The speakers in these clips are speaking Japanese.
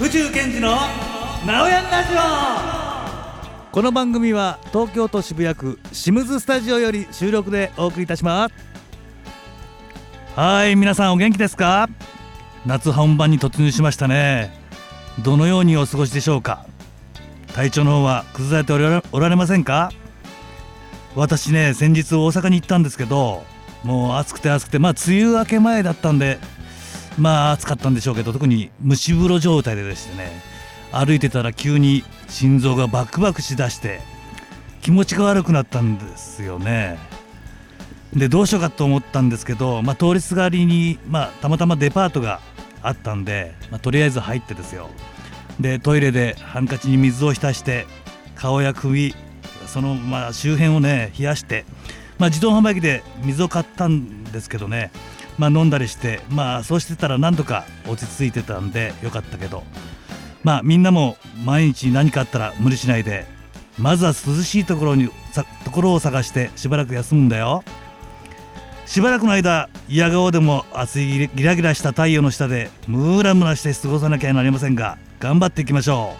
府中健二のなおやんラジオ。この番組は東京都渋谷区シムズスタジオより収録でお送りいたします。はい、皆さんお元気ですか？夏本番に突入しましたね。どのようにお過ごしでしょうか？体調の方は崩されておられませんか？私ね、先日大阪に行ったんですけど、もう暑くて梅雨明け前だったんで暑かったんでしょうけど、特に蒸し風呂状態ででしてね、歩いてたら急に心臓がバクバクしだして気持ちが悪くなったんですよね。でどうしようかと思ったんですけど、通りすがりに、たまたまデパートがあったんで、とりあえず入ってですよ、でトイレでハンカチに水を浸して顔や首、その周辺をね冷やして、自動販売機で水を買ったんですけどね、飲んだりして、そうしてたら何とか落ち着いてたんでよかったけど、みんなも毎日何かあったら無理しないで、まずは涼しいところを探してしばらく休むんだよ。しばらくの間嫌顔でも暑いギラギラした太陽の下でムラムラして過ごさなきゃなりませんが、頑張っていきましょ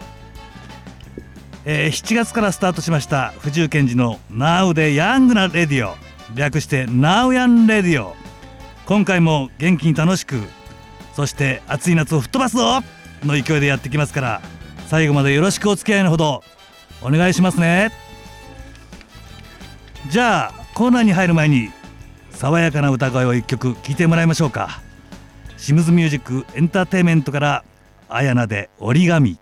う。7月からスタートしました府中健二の Now でヤングなレディオ、略して Now ヤンレディオ。今回も元気に楽しく、そして暑い夏を吹っ飛ばすぞの勢いでやってきますから、最後までよろしくお付き合いのほどお願いしますね。じゃあコーナーに入る前に爽やかな歌声を一曲聴いてもらいましょうか。シムズミュージックエンターテインメントからあやなで折り紙。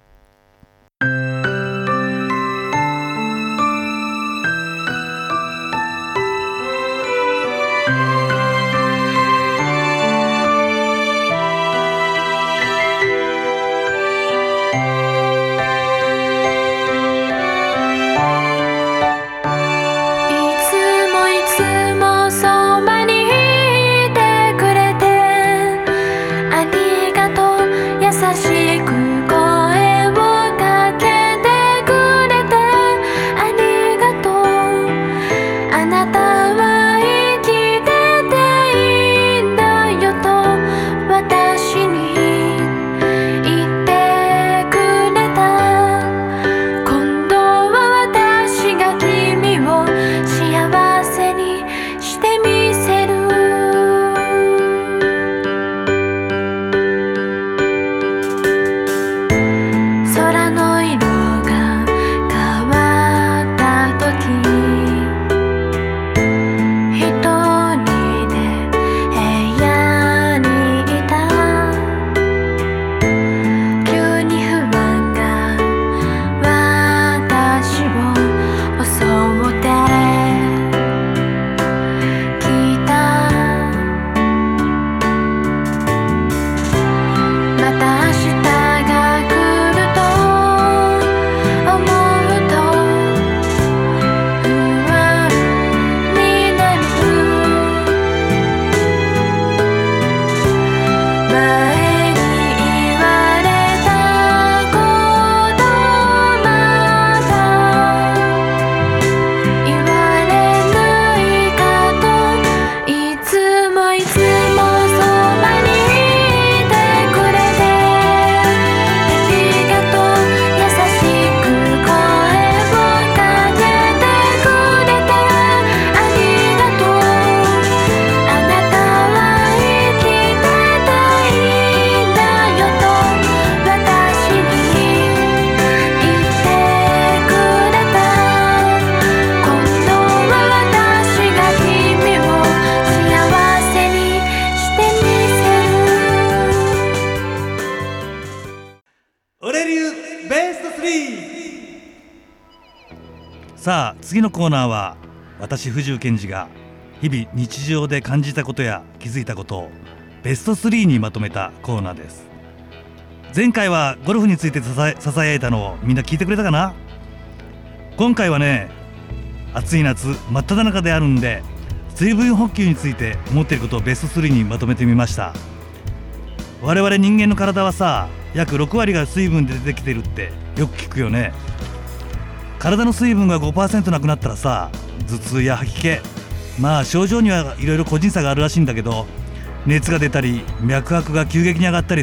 さあ次のコーナーは、私藤生健二が日々日常で感じたことや気づいたことをベスト3にまとめたコーナーです。前回はゴルフについてささやいたのをみんな聞いてくれたかな。今回はね、暑い夏真っ只中であるんで、水分補給について思っていることをベスト3にまとめてみました。我々人間の体はさ、約6割が水分で出てきてるってよく聞くよね。体の水分が 5% なくなったらさ、頭痛や吐き気、症状にはいろいろ個人差があるらしいんだけど、熱が出たり脈拍が急激に上がったりで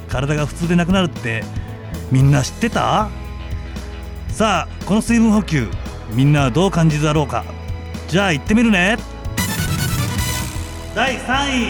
体が普通でなくなるってみんな知ってた？さあこの水分補給みんなはどう感じるだろうか。じゃあ行ってみるね。第3位、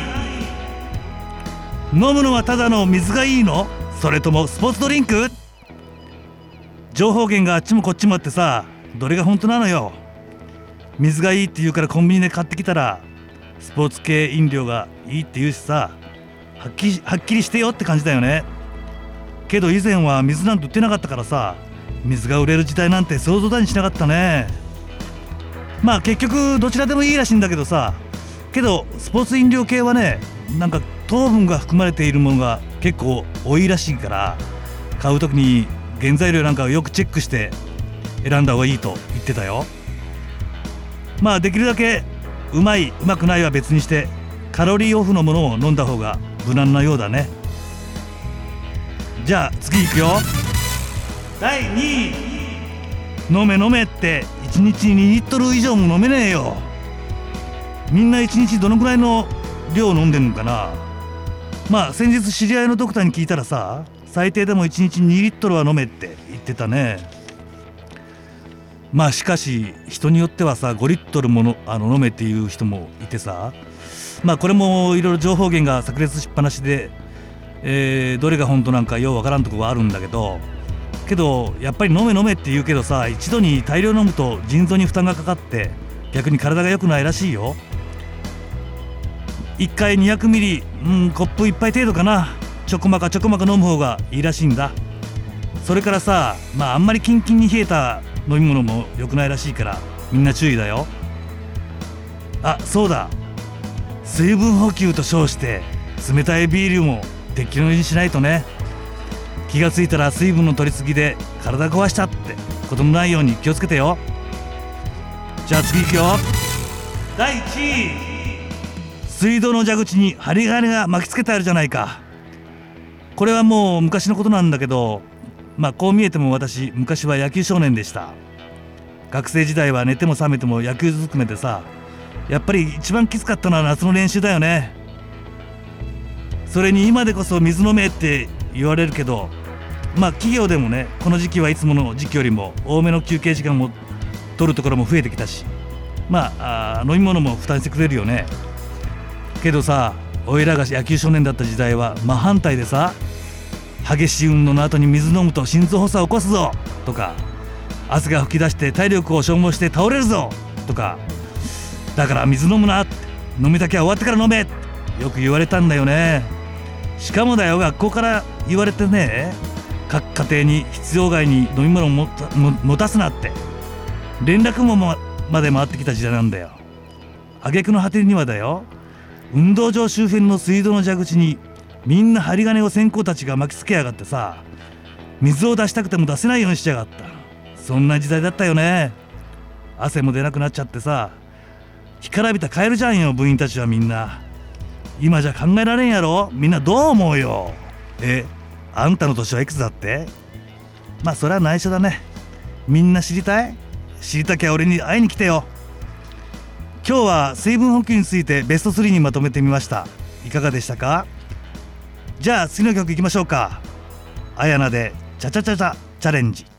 飲むのはただの水がいいの？それともスポーツドリンク？情報源があっちもこっちもあってさ、どれが本当なのよ。水がいいって言うからコンビニで買ってきたらスポーツ系飲料がいいって言うしさ、はっきりしてよって感じだよね。けど以前は水なんて売ってなかったからさ、水が売れる時代なんて想像だにしなかったね。まあ結局どちらでもいいらしいんだけどさ、けどスポーツ飲料系はね、なんか糖分が含まれているものが結構多いらしいから、買う時に原材料なんかをよくチェックして選んだ方がいいと言ってたよ。まあできるだけうまくないは別にしてカロリーオフのものを飲んだ方が無難なようだね。じゃあ次いくよ。第2位、飲めって1日2リットル以上も飲めねえよ。みんな1日どのくらいの量飲んでんのかな。まあ先日知り合いのドクターに聞いたらさ、最低でも1日2リットルは飲めって言ってたね。まあしかし人によってはさ5リットルも飲めっていう人もいてさ、まあこれもいろいろ情報源が炸裂しっぱなしで、どれが本当なんかようわからんとこがあるんだけどやっぱり飲めって言うけどさ、一度に大量飲むと腎臓に負担がかかって逆に体が良くないらしいよ。1回200ミリ、コップ1杯程度かな、ちょこまか飲む方がいいらしいんだ。それからさ、まああんまりキンキンに冷えた飲み物も良くないらしいからみんな注意だよ。あ、そうだ、水分補給と称して冷たいビールも適量にしないとね。気がついたら水分の取りすぎで体壊したってことのないように気をつけてよ。じゃあ次いくよ。第1位、水道の蛇口に針金が巻きつけてあるじゃないか。これはもう昔のことなんだけど、まあこう見えても私昔は野球少年でした。学生時代は寝ても覚めても野球ずくめでさ、やっぱり一番きつかったのは夏の練習だよね。それに今でこそ水飲めって言われるけど、まあ企業でもね、この時期はいつもの時期よりも多めの休憩時間も取るところも増えてきたし、まあ飲み物も負担してくれるよね。けどさ、おいらが野球少年だった時代は真反対でさ、激しい運動の後に水飲むと心臓発作を起こすぞとか、汗が噴き出して体力を消耗して倒れるぞとか、だから水飲むなって、飲みだけは終わってから飲めってよく言われたんだよね。しかもだよ、学校から言われてね、各家庭に必要外に飲み物を持たすなって連絡網まで回ってきた時代なんだよ。挙句の果てにはだよ、運動場周辺の水道の蛇口にみんな針金を先行たちが巻きつけやがってさ、水を出したくても出せないようにしやがった。そんな時代だったよね。汗も出なくなっちゃってさ、干からびたカエルじゃんよ、部員たちはみんな。今じゃ考えられんやろ。みんなどう思うよ。あんたの年はいくつだって？まあそれは内緒だね。みんな知りたい？知りたきゃ俺に会いに来てよ。今日は水分補給についてベスト3にまとめてみました。いかがでしたか？じゃあ次の曲いきましょうか。あやなでチャチャチャチャチャレンジ。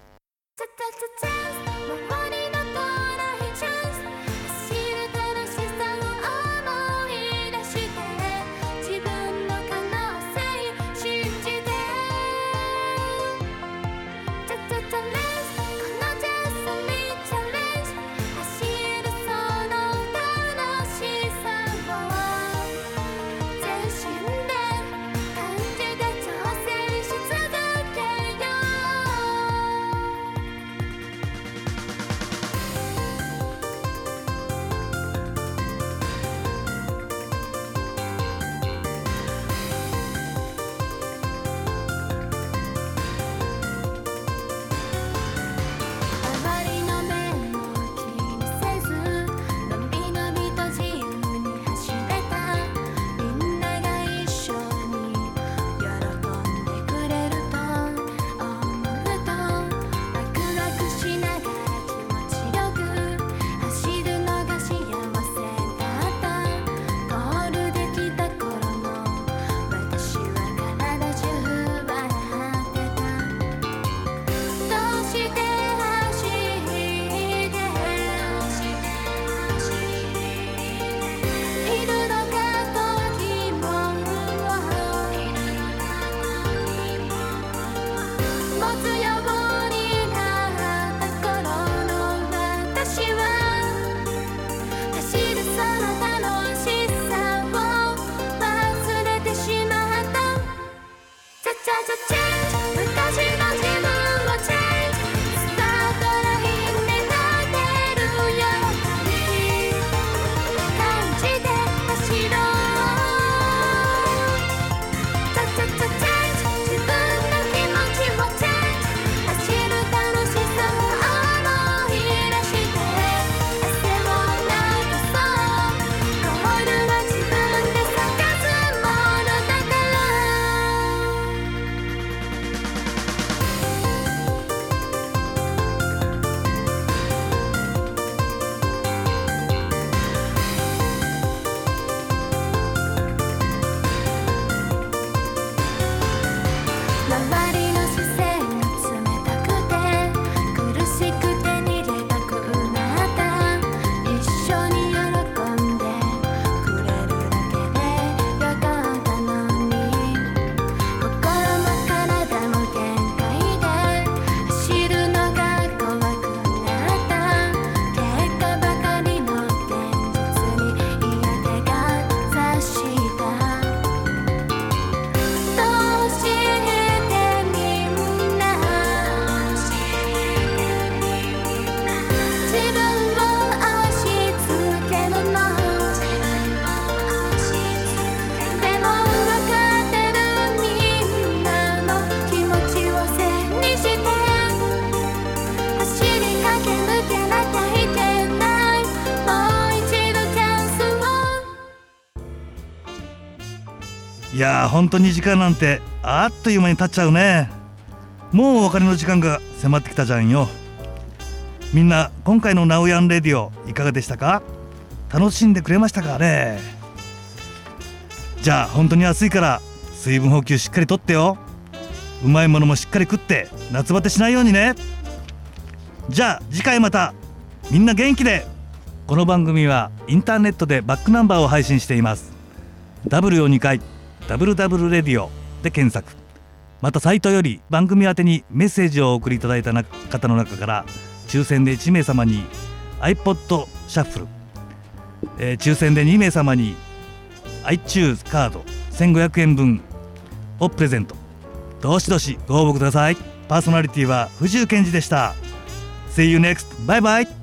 いやー本当に時間なんてあっという間に経っちゃうね。もうお別れの時間が迫ってきたじゃんよ。みんな今回のナウヤンレディオいかがでしたか？楽しんでくれましたかね。じゃあ本当に暑いから水分補給しっかりとってよ。うまいものもしっかり食って夏バテしないようにね。じゃあ次回またみんな元気で。この番組はインターネットでバックナンバーを配信しています。 W を2回 WW レディオで検索。またサイトより番組宛てにメッセージをお送りいただいた方の中から抽選で1名様に iPod シャッフル、抽選で2名様に iTunes カード1500円分をプレゼント。どしどしご応募ください。パーソナリティは藤井健二でした。 See you next. バイバイ。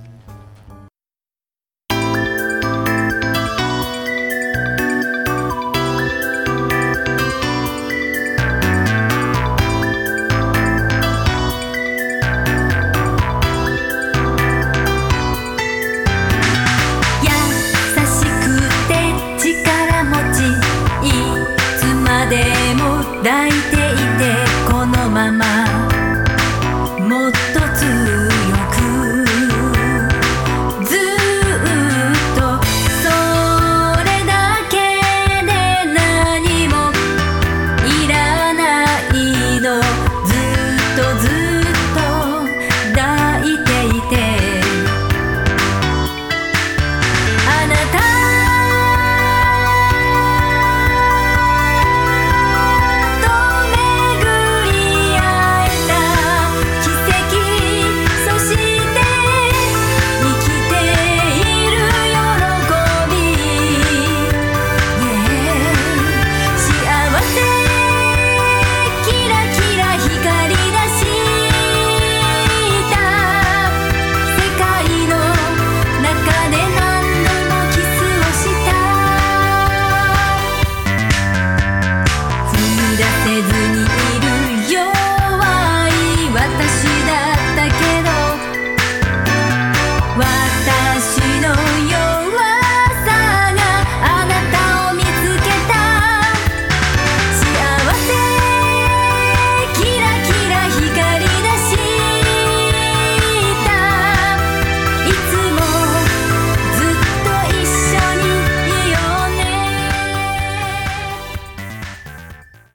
抱いていてこのまま